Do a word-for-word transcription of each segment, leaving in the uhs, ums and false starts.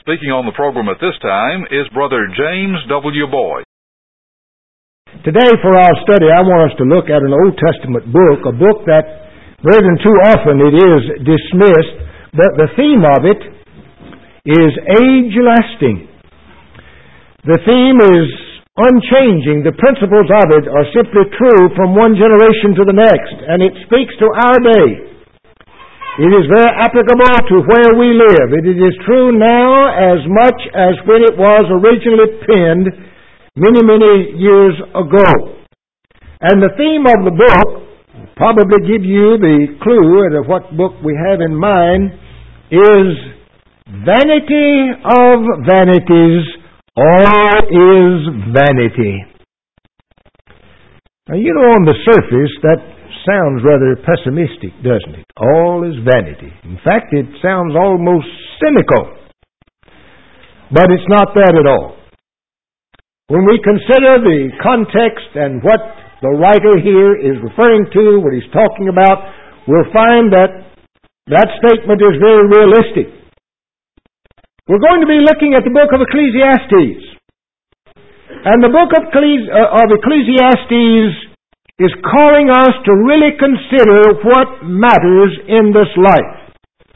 Speaking on the program at this time is Brother James W. Boyd. Today for our study, I want us to look at an Old Testament book, a book that, brethren, too often it is dismissed, but the theme of it is age-lasting. The theme is unchanging. The principles of it are simply true from one generation to the next, and it speaks to our day. It is very applicable to where we live. It is true now as much as when it was originally penned many, many years ago. And the theme of the book will probably give you the clue of what book we have in mind is Vanity of Vanities, All is Vanity. Now, you know, on the surface, that sounds rather pessimistic, doesn't it? All is vanity. In fact, it sounds almost cynical. But it's not that at all. When we consider the context and what the writer here is referring to, what he's talking about, we'll find that that statement is very realistic. We're going to be looking at the book of Ecclesiastes. And the book of Ecclesiastes is calling us to really consider what matters in this life.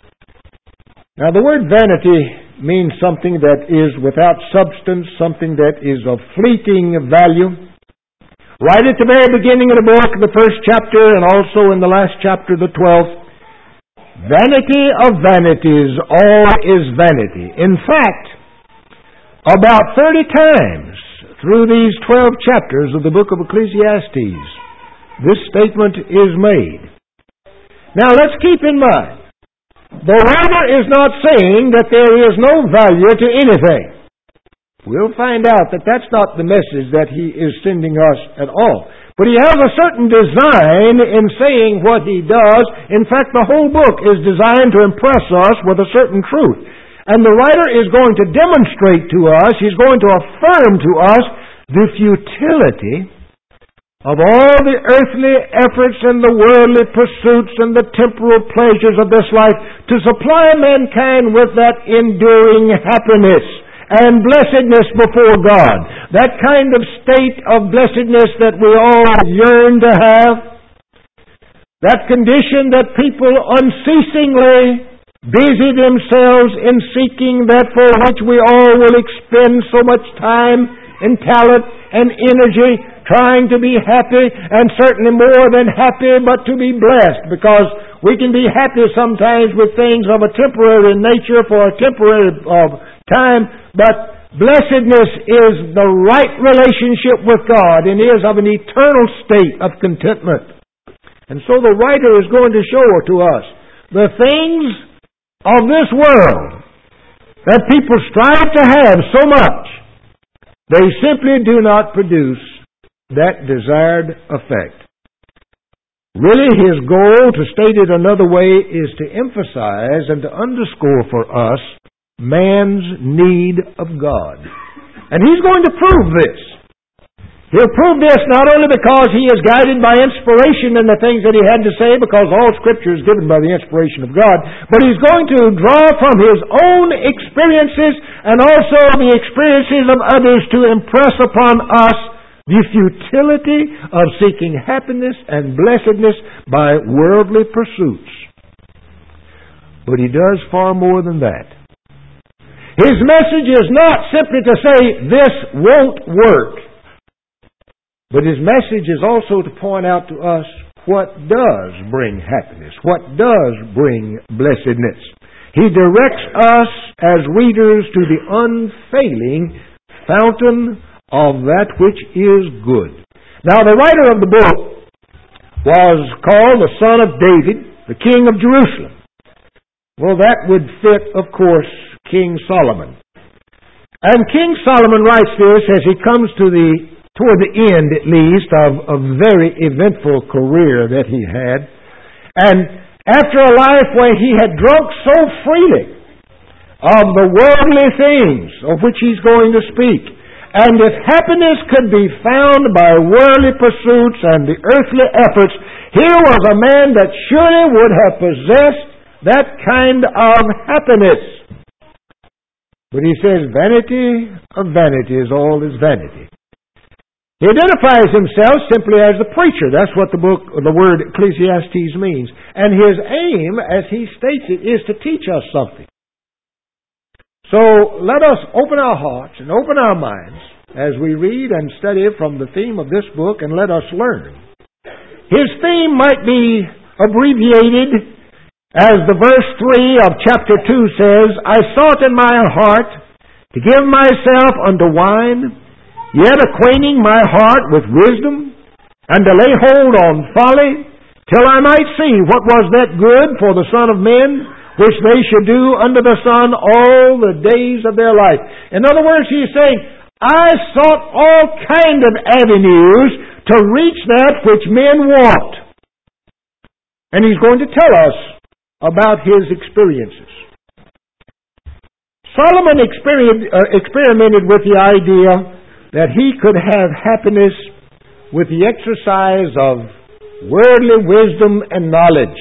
Now, the word vanity means something that is without substance, something that is of fleeting value. Right at the very beginning of the book, the first chapter, and also in the last chapter, the twelfth, vanity of vanities, all is vanity. In fact, about thirty times through these twelve chapters of the book of Ecclesiastes, this statement is made. Now, let's keep in mind, the writer is not saying that there is no value to anything. We'll find out that that's not the message that he is sending us at all. But he has a certain design in saying what he does. In fact, the whole book is designed to impress us with a certain truth. And the writer is going to demonstrate to us, he's going to affirm to us the futility of all the earthly efforts and the worldly pursuits and the temporal pleasures of this life to supply mankind with that enduring happiness and blessedness before God. That kind of state of blessedness that we all yearn to have. That condition that people unceasingly busy themselves in seeking, that for which we all will expend so much time and talent and energy, trying to be happy, and certainly more than happy, but to be blessed, because we can be happy sometimes with things of a temporary nature for a temporary uh, time, but blessedness is the right relationship with God and is of an eternal state of contentment. And so the writer is going to show to us the things of this world that people strive to have so much, they simply do not produce that desired effect. Really, his goal, to state it another way, is to emphasize and to underscore for us man's need of God. And he's going to prove this. He'll prove this not only because he is guided by inspiration in the things that he had to say, because all Scripture is given by the inspiration of God, but he's going to draw from his own experiences and also the experiences of others to impress upon us the futility of seeking happiness and blessedness by worldly pursuits. But he does far more than that. His message is not simply to say, this won't work. But his message is also to point out to us what does bring happiness, what does bring blessedness. He directs us as readers to the unfailing fountain of that which is good. Now, the writer of the book was called the son of David, the king of Jerusalem. Well, that would fit, of course, King Solomon. And King Solomon writes this as he comes to the toward the end, at least, of a very eventful career that he had. And after a life where he had drunk so freely of the worldly things of which he's going to speak, and if happiness could be found by worldly pursuits and the earthly efforts, here was a man that surely would have possessed that kind of happiness. But he says, vanity of vanities, all is vanity. He identifies himself simply as the preacher. That's what the book, the word Ecclesiastes means. And his aim, as he states it, is to teach us something. So let us open our hearts and open our minds as we read and study from the theme of this book, and let us learn. His theme might be abbreviated as the verse three of chapter two says, I sought in my heart to give myself unto wine, yet acquainting my heart with wisdom, and to lay hold on folly, till I might see what was that good for the Son of Men, which they should do under the sun all the days of their life. In other words, he's saying, I sought all kind of avenues to reach that which men want. And he's going to tell us about his experiences. Solomon experimented with the idea that he could have happiness with the exercise of worldly wisdom and knowledge.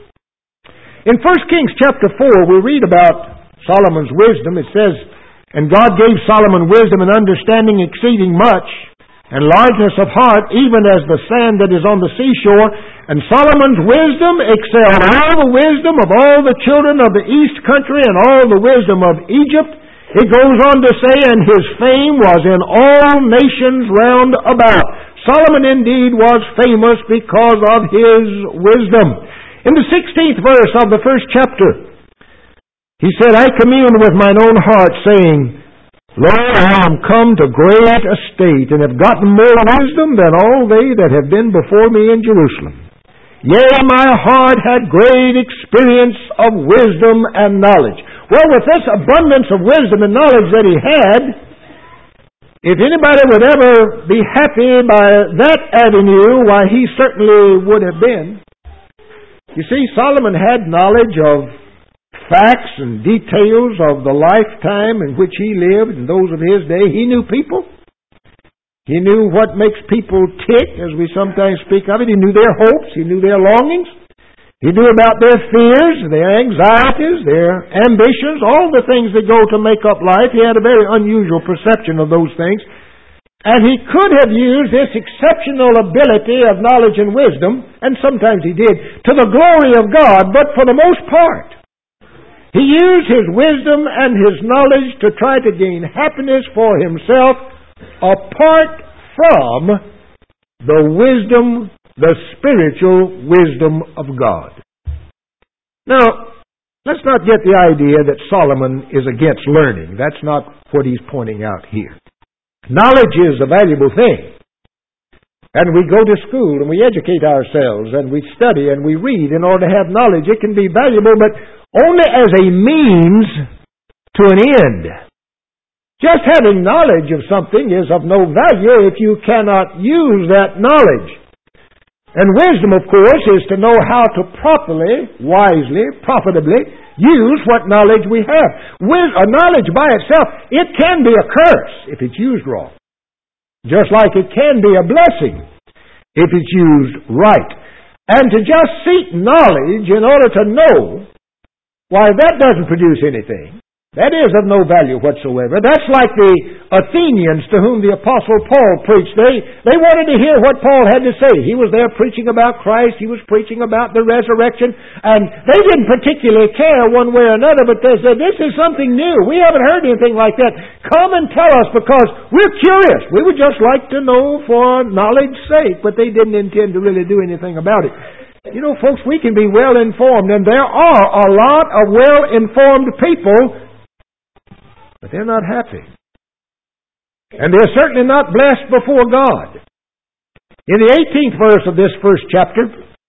In First Kings chapter four, we read about Solomon's wisdom. It says, And God gave Solomon wisdom and understanding exceeding much, and largeness of heart, even as the sand that is on the seashore. And Solomon's wisdom excelled all the wisdom of all the children of the east country and all the wisdom of Egypt. It goes on to say, and his fame was in all nations round about. Solomon indeed was famous because of his wisdom. In the sixteenth verse of the first chapter, he said, I commune with mine own heart, saying, Lord, I am come to great estate, and have gotten more wisdom than all they that have been before me in Jerusalem. Yea, my heart had great experience of wisdom and knowledge. Well, with this abundance of wisdom and knowledge that he had, if anybody would ever be happy by that avenue, why, he certainly would have been. You see, Solomon had knowledge of facts and details of the lifetime in which he lived and those of his day. He knew people. He knew what makes people tick, as we sometimes speak of it. He knew their hopes. He knew their longings. He knew about their fears, their anxieties, their ambitions, all the things that go to make up life. He had a very unusual perception of those things. And he could have used this exceptional ability of knowledge and wisdom, and sometimes he did, to the glory of God, but for the most part, he used his wisdom and his knowledge to try to gain happiness for himself apart from the wisdom, the spiritual wisdom of God. Now, let's not get the idea that Solomon is against learning. That's not what he's pointing out here. Knowledge is a valuable thing. And we go to school and we educate ourselves and we study and we read in order to have knowledge. It can be valuable, but only as a means to an end. Just having knowledge of something is of no value if you cannot use that knowledge. And wisdom, of course, is to know how to properly, wisely, profitably use what knowledge we have. With a knowledge by itself, it can be a curse if it's used wrong. Just like it can be a blessing if it's used right. And to just seek knowledge in order to know, why, that doesn't produce anything. That is of no value whatsoever. That's like the Athenians to whom the Apostle Paul preached. They, they wanted to hear what Paul had to say. He was there preaching about Christ. He was preaching about the resurrection. And they didn't particularly care one way or another, but they said, this is something new. We haven't heard anything like that. Come and tell us, because we're curious. We would just like to know for knowledge's sake, but they didn't intend to really do anything about it. You know, folks, we can be well-informed, and there are a lot of well-informed people, but they're not happy. And they're certainly not blessed before God. In the eighteenth verse of this first chapter,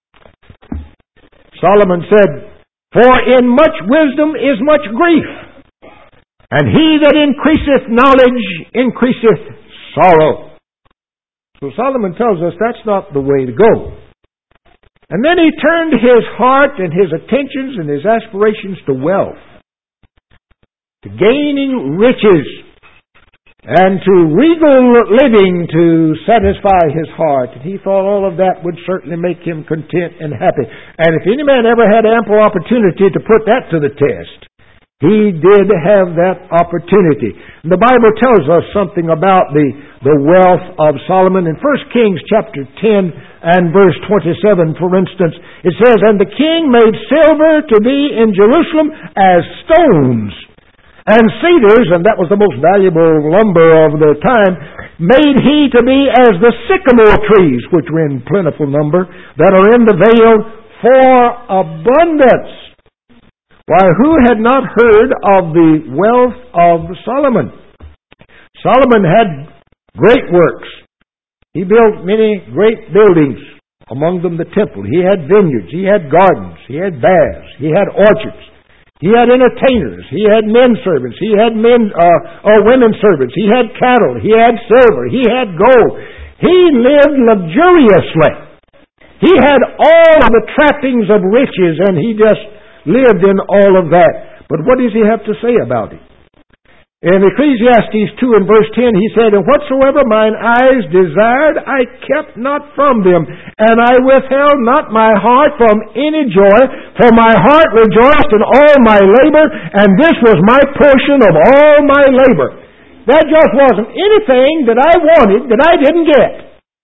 Solomon said, For in much wisdom is much grief, and he that increaseth knowledge increaseth sorrow. So Solomon tells us that's not the way to go. And then he turned his heart and his attentions and his aspirations to wealth, to gaining riches, and to regal living to satisfy his heart. And he thought all of that would certainly make him content and happy. And if any man ever had ample opportunity to put that to the test, He did have that opportunity. The Bible tells us something about the, the wealth of Solomon. In First Kings chapter ten and verse twenty-seven, for instance, it says, "And the king made silver to be in Jerusalem as stones, and cedars," and that was the most valuable lumber of the time, "made he to be as the sycamore trees," which were in plentiful number, "that are in the vale for abundance." Why, who had not heard of the wealth of Solomon? Solomon had great works. He built many great buildings, among them the temple. He had vineyards, he had gardens, he had baths, he had orchards, he had entertainers, he had men servants, he had men uh, or women servants, he had cattle, he had silver, he had gold. He lived luxuriously. He had all of the trappings of riches, and he just lived in all of that. But what does he have to say about it? In Ecclesiastes two and verse ten, he said, "And whatsoever mine eyes desired, I kept not from them, and I withheld not my heart from any joy, for my heart rejoiced in all my labor, and this was my portion of all my labor." That just wasn't anything that I wanted that I didn't get.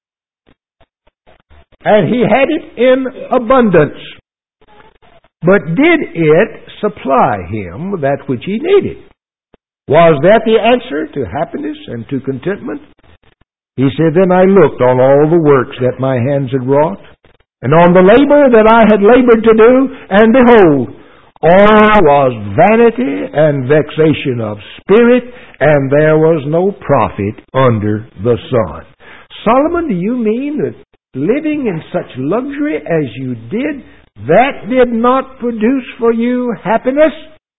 And he had it in abundance. But did it supply him that which he needed? Was that the answer to happiness and to contentment? He said, "Then I looked on all the works that my hands had wrought, and on the labor that I had labored to do, and behold, all was vanity and vexation of spirit, and there was no profit under the sun." Solomon, do you mean that living in such luxury as you did, that did not produce for you happiness?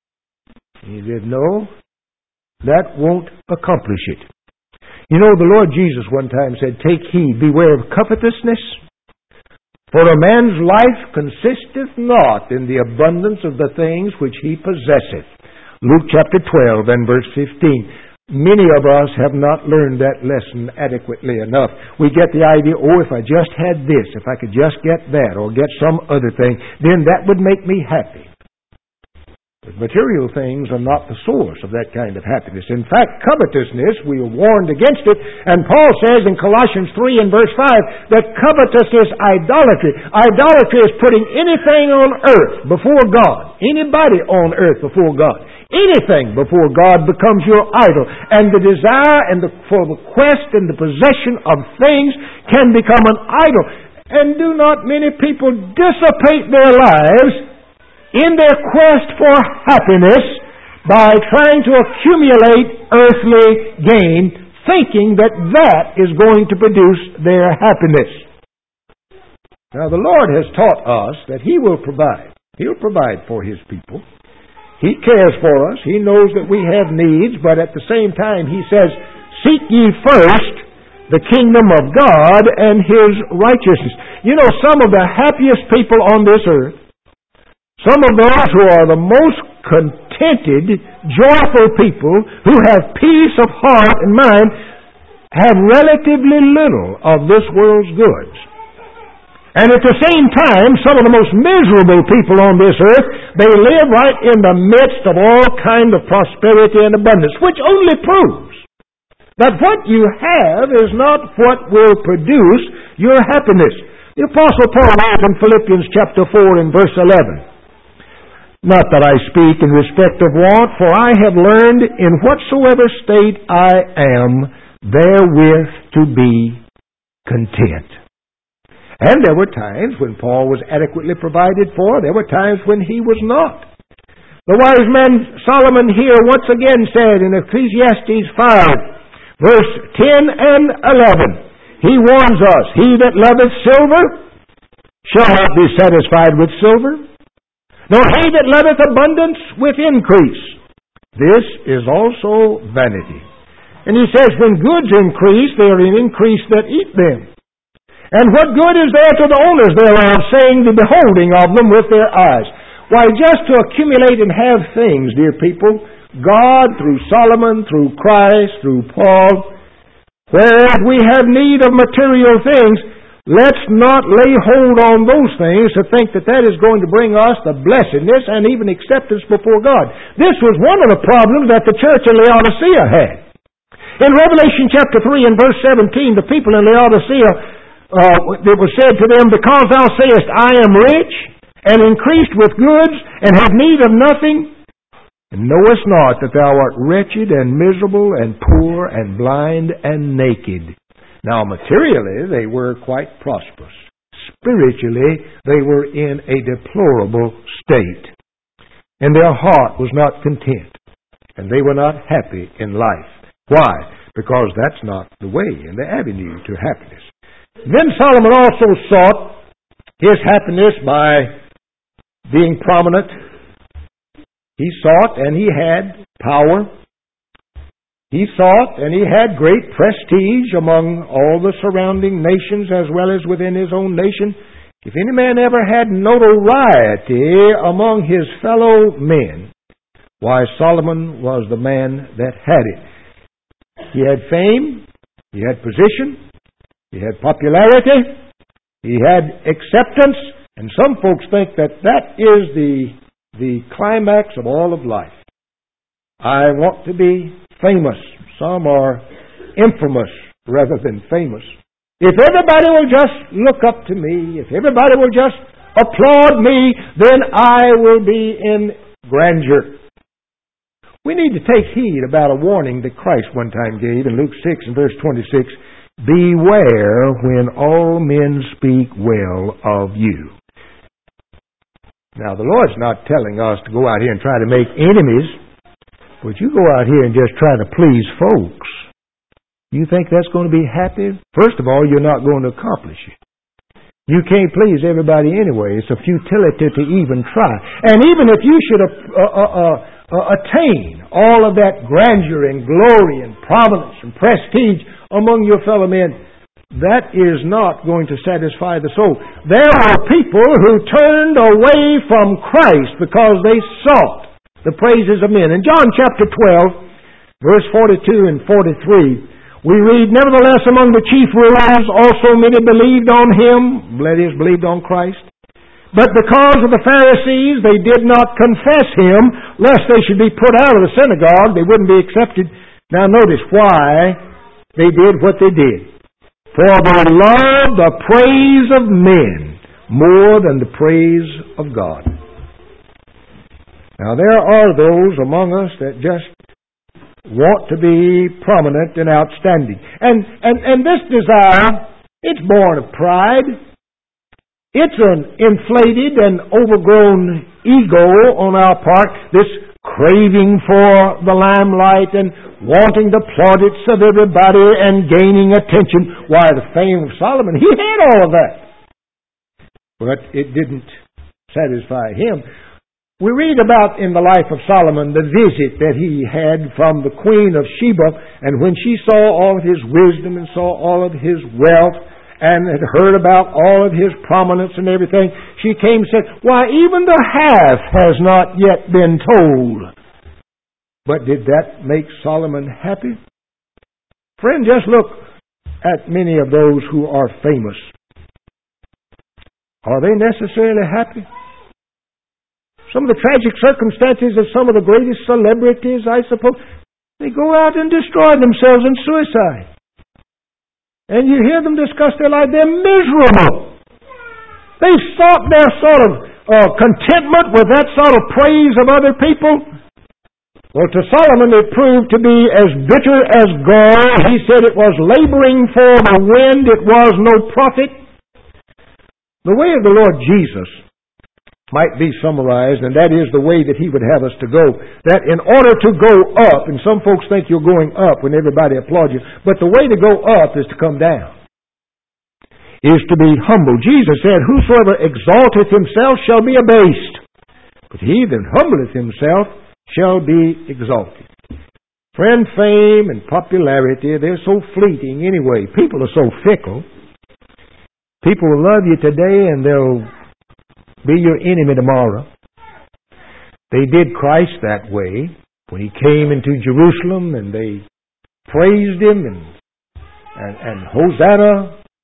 He said, "No, that won't accomplish it." You know, the Lord Jesus one time said, "Take heed, beware of covetousness, for a man's life consisteth not in the abundance of the things which he possesseth." Luke chapter twelve and verse fifteen. Many of us have not learned that lesson adequately enough. We get the idea, oh, if I just had this, if I could just get that, or get some other thing, then that would make me happy. But material things are not the source of that kind of happiness. In fact, covetousness, we are warned against it, and Paul says in Colossians three and verse five that covetous is idolatry. Idolatry is putting anything on earth before God, anybody on earth before God. Anything before God becomes your idol. And the desire and the, for the quest and the possession of things can become an idol. And do not many people dissipate their lives in their quest for happiness by trying to accumulate earthly gain, thinking that that is going to produce their happiness? Now the Lord has taught us that He will provide. He'll provide for His people. He cares for us. He knows that we have needs, but at the same time He says, "Seek ye first the kingdom of God and His righteousness." You know, some of the happiest people on this earth, some of those who are the most contented, joyful people, who have peace of heart and mind, have relatively little of this world's goods. And at the same time, some of the most miserable people on this earth, they live right in the midst of all kind of prosperity and abundance, which only proves that what you have is not what will produce your happiness. The Apostle Paul wrote in Philippians chapter four and verse eleven, "Not that I speak in respect of want, for I have learned in whatsoever state I am, therewith to be content." And there were times when Paul was adequately provided for. There were times when he was not. The wise man Solomon here once again said in Ecclesiastes five, verse ten and eleven, he warns us, "He that loveth silver shall not be satisfied with silver, nor he that loveth abundance with increase. This is also vanity." And he says, "When goods increase, they are in increase that eat them. And what good is there to the owners thereof, saying the beholding of them with their eyes?" Why, just to accumulate and have things, dear people, God, through Solomon, through Christ, through Paul, whereas we have need of material things, let's not lay hold on those things to think that that is going to bring us the blessedness and even acceptance before God. This was one of the problems that the church in Laodicea had. In Revelation chapter three and verse seventeen, the people in Laodicea, uh, it was said to them, because thou sayest, I am rich, and increased with goods, and have need of nothing, and knowest not that thou art wretched, and miserable, and poor, and blind, and naked. Now, materially, they were quite prosperous. Spiritually, they were in a deplorable state. And their heart was not content. And they were not happy in life. Why? Because that's not the way and the avenue to happiness. Then Solomon also sought his happiness by being prominent. He sought and he had power. He sought and he had great prestige among all the surrounding nations as well as within his own nation. If any man ever had notoriety among his fellow men, why, Solomon was the man that had it. He had fame, he had position, he had popularity, he had acceptance, and some folks think that that is the, the climax of all of life. I want to be famous. Some are infamous rather than famous. If everybody will just look up to me, if everybody will just applaud me, then I will be in grandeur. We need to take heed about a warning that Christ one time gave in Luke six and verse twenty-six. Beware when all men speak well of you. Now, the Lord's not telling us to go out here and try to make enemies, but you go out here and just try to please folks. You think that's going to be happy? First of all, you're not going to accomplish it. You can't please everybody anyway. It's a futility to even try. And even if you should uh, uh, uh, uh, attain all of that grandeur and glory and prominence and prestige among your fellow men, that is not going to satisfy the soul. There are people who turned away from Christ because they sought the praises of men. In John chapter twelve, verse forty-two and forty-three, we read, nevertheless among the chief rulers also many believed on him, that is, believed on Christ. But because of the Pharisees, they did not confess him, lest they should be put out of the synagogue, they wouldn't be accepted. Now notice why they did what they did. For they loved the praise of men more than the praise of God. Now there are those among us that just want to be prominent and outstanding. And, and, and this desire, it's born of pride. It's an inflated and overgrown ego on our part, this craving for the limelight and wanting the plaudits of everybody and gaining attention. Why, the fame of Solomon, he had all of that. But it didn't satisfy him. We read about in the life of Solomon the visit that he had from the Queen of Sheba, and when she saw all of his wisdom and saw all of his wealth and had heard about all of his prominence and everything, she came and said, why, even the half has not yet been told. But did that make Solomon happy? Friend, just look at many of those who are famous. Are they necessarily happy? Some of the tragic circumstances of some of the greatest celebrities, I suppose, they go out and destroy themselves in suicide. And you hear them discuss their life, they're miserable. They sought their sort of uh, contentment with that sort of praise of other people. Well, to Solomon it proved to be as bitter as gall. He said it was laboring for the wind, it was no profit. The way of the Lord Jesus might be summarized, and that is the way that he would have us to go. That in order to go up, and some folks think you're going up when everybody applauds you, but the way to go up is to come down, is to be humble. Jesus said, whosoever exalteth himself shall be abased, but he that humbleth himself shall be exalted. Friend, fame and popularity, they're so fleeting anyway. People are so fickle. People will love you today and they'll be your enemy tomorrow. They did Christ that way when he came into Jerusalem and they praised him and, and, and Hosanna,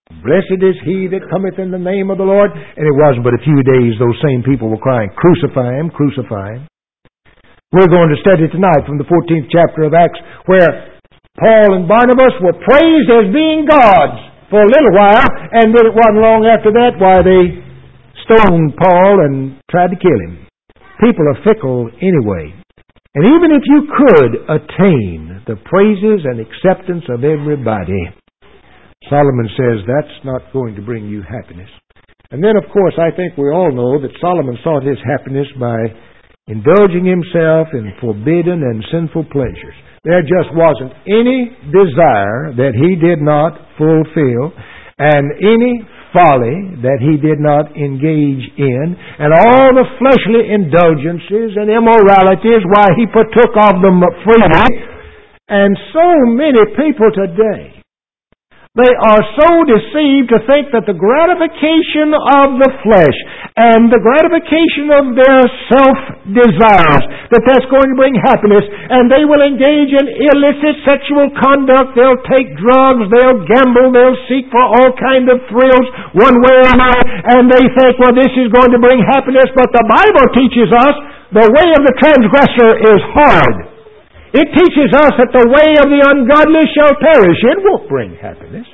Blessed is he that cometh in the name of the Lord. And it wasn't but a few days those same people were crying, crucify him, crucify him. We're going to study tonight from the fourteenth chapter of Acts, where Paul and Barnabas were praised as being gods for a little while, and then it wasn't long after that why they stoned Paul and tried to kill him. People are fickle anyway. And even if you could attain the praises and acceptance of everybody, Solomon says that's not going to bring you happiness. And then, of course, I think we all know that Solomon sought his happiness by indulging himself in forbidden and sinful pleasures. There just wasn't any desire that he did not fulfill, and any folly that he did not engage in, and all the fleshly indulgences and immoralities, why he partook of them freely. And so many people today, they are so deceived to think that the gratification of the flesh and the gratification of their self-desires, that that's going to bring happiness, and they will engage in illicit sexual conduct, they'll take drugs, they'll gamble, they'll seek for all kinds of thrills one way or another, and they think, well, this is going to bring happiness, but the Bible teaches us the way of the transgressor is hard. It teaches us that the way of the ungodly shall perish. It won't bring happiness.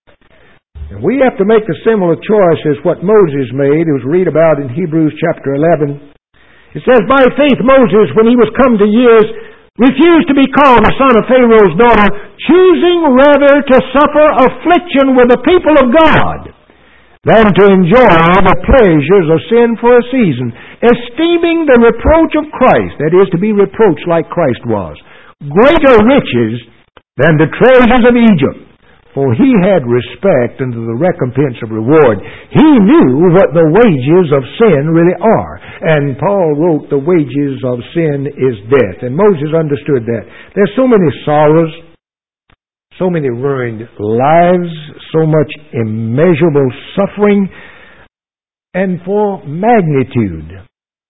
And we have to make a similar choice as what Moses made. It was read about in Hebrews chapter eleven. It says, by faith Moses, when he was come to years, refused to be called the son of Pharaoh's daughter, choosing rather to suffer affliction with the people of God than to enjoy the pleasures of sin for a season, esteeming the reproach of Christ, that is, to be reproached like Christ was, greater riches than the treasures of Egypt. For he had respect unto the recompense of reward. He knew what the wages of sin really are. And Paul wrote, the wages of sin is death. And Moses understood that. There's so many sorrows, so many ruined lives, so much immeasurable suffering, and for magnitude,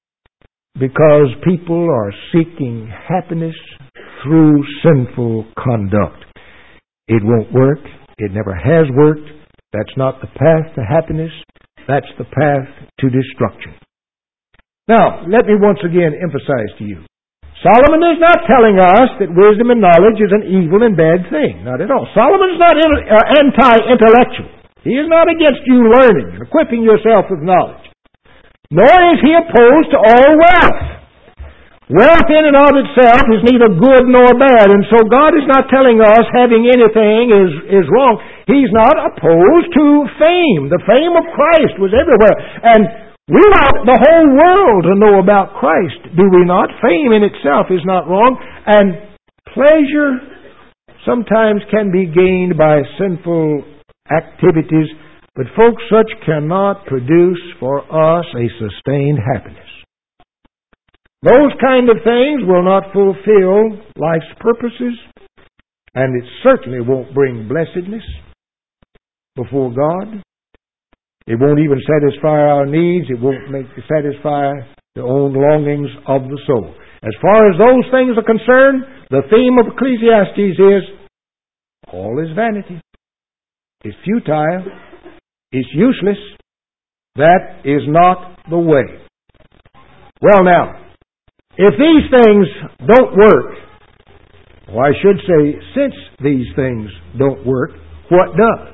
because people are seeking happiness through sinful conduct. It won't work. It never has worked. That's not the path to happiness. That's the path to destruction. Now, let me once again emphasize to you, Solomon is not telling us that wisdom and knowledge is an evil and bad thing. Not at all. Solomon is not anti-intellectual. He is not against you learning and equipping yourself with knowledge. Nor is he opposed to all wealth. Wealth in and of itself is neither good nor bad, and so God is not telling us having anything is, is wrong. He's not opposed to fame. The fame of Christ was everywhere. And we want the whole world to know about Christ, do we not? Fame in itself is not wrong. And pleasure sometimes can be gained by sinful activities, but folks, such cannot produce for us a sustained happiness. Those kind of things will not fulfill life's purposes, and it certainly won't bring blessedness before God. It won't even satisfy our needs. It won't make satisfy the own longings of the soul. As far as those things are concerned, the theme of Ecclesiastes is, all is vanity. It's futile. It's useless. That is not the way. Well now, if these things don't work, or I should say, since these things don't work, what does?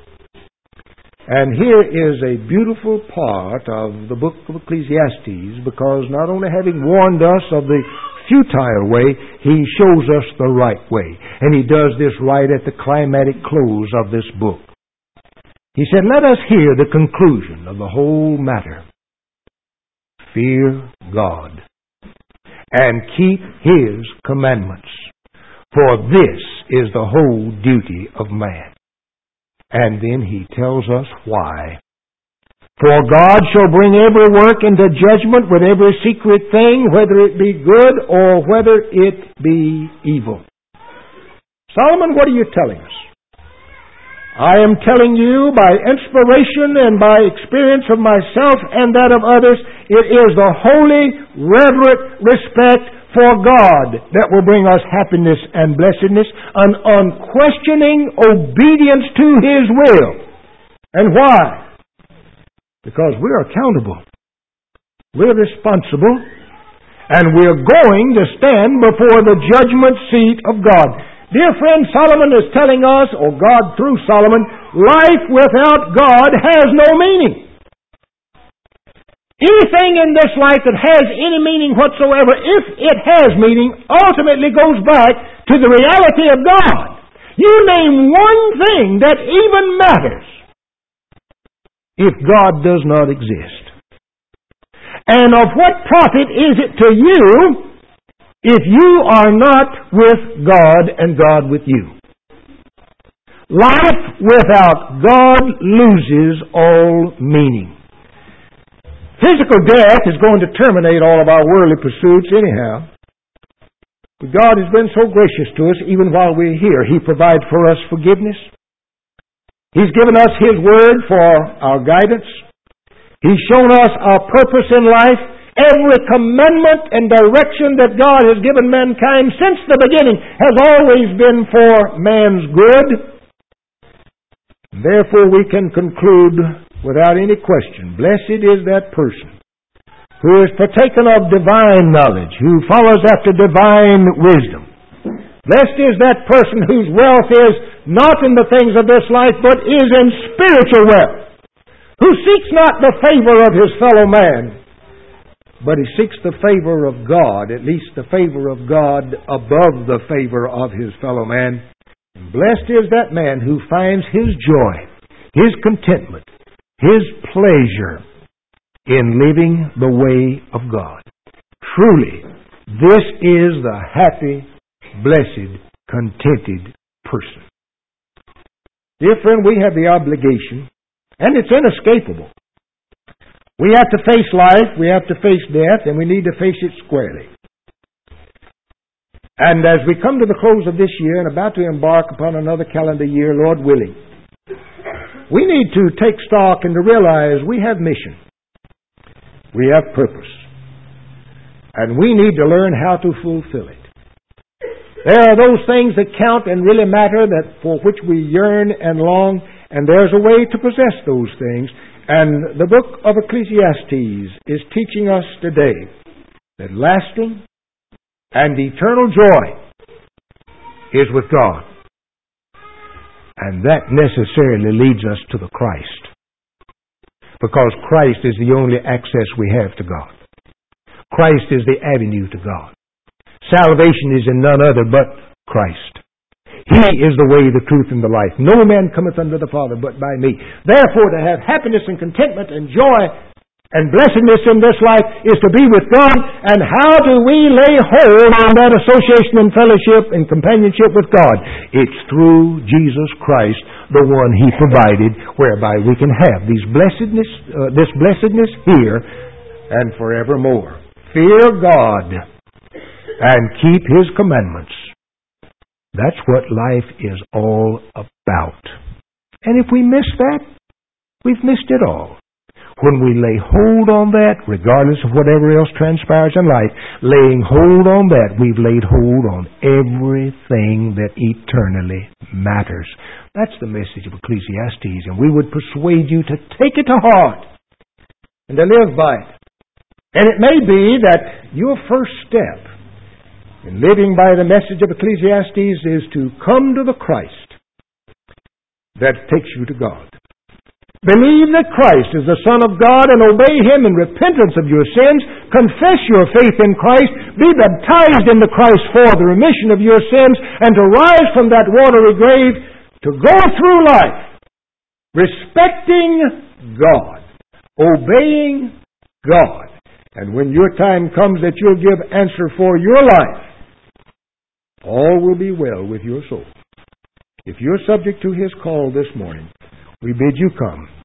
And here is a beautiful part of the book of Ecclesiastes, because not only having warned us of the futile way, he shows us the right way. And he does this right at the climatic close of this book. He said, let us hear the conclusion of the whole matter. Fear God and keep His commandments, for this is the whole duty of man. And then he tells us why. For God shall bring every work into judgment with every secret thing, whether it be good or whether it be evil. Solomon, what are you telling us? I am telling you by inspiration and by experience of myself and that of others, it is the holy, reverent respect for God that will bring us happiness and blessedness, an unquestioning obedience to His will. And why? Because we're accountable. We're responsible. And we're going to stand before the judgment seat of God. Dear friend, Solomon is telling us, or God through Solomon, life without God has no meaning. Anything in this life that has any meaning whatsoever, if it has meaning, ultimately goes back to the reality of God. You name one thing that even matters if God does not exist. And of what profit is it to you if you are not with God and God with you? Life without God loses all meaning. Physical death is going to terminate all of our worldly pursuits anyhow. But God has been so gracious to us even while we're here. He provides for us forgiveness. He's given us His Word for our guidance. He's shown us our purpose in life. Every commandment and direction that God has given mankind since the beginning has always been for man's good. Therefore we can conclude without any question, blessed is that person who is partaken of divine knowledge, who follows after divine wisdom. Blessed is that person whose wealth is not in the things of this life, but is in spiritual wealth, who seeks not the favor of his fellow man, but he seeks the favor of God, at least the favor of God above the favor of his fellow man. And blessed is that man who finds his joy, his contentment, his pleasure in living the way of God. Truly, this is the happy, blessed, contented person. Dear friend, we have the obligation, and it's inescapable. We have to face life, we have to face death, and we need to face it squarely. And as we come to the close of this year and about to embark upon another calendar year, Lord willing, we need to take stock and to realize we have mission. We have purpose. And we need to learn how to fulfill it. There are those things that count and really matter, that for which we yearn and long, and there's a way to possess those things. And the book of Ecclesiastes is teaching us today that lasting and eternal joy is with God. And that necessarily leads us to the Christ. Because Christ is the only access we have to God. Christ is the avenue to God. Salvation is in none other but Christ. He is the way, the truth, and the life. No man cometh unto the Father but by me. Therefore, to have happiness and contentment and joy and blessedness in this life is to be with God. And how do we lay hold on that association and fellowship and companionship with God? It's through Jesus Christ, the one He provided, whereby we can have these blessedness, uh, this blessedness here and forevermore. Fear God and keep His commandments. That's what life is all about. And if we miss that, we've missed it all. When we lay hold on that, regardless of whatever else transpires in life, laying hold on that, we've laid hold on everything that eternally matters. That's the message of Ecclesiastes, and we would persuade you to take it to heart and to live by it. And it may be that your first step in living by the message of Ecclesiastes is to come to the Christ that takes you to God. Believe that Christ is the Son of God and obey Him in repentance of your sins. Confess your faith in Christ. Be baptized into Christ for the remission of your sins, and to rise from that watery grave to go through life respecting God, obeying God. And when your time comes that you'll give answer for your life, all will be well with your soul. If you're subject to His call this morning, we bid you come.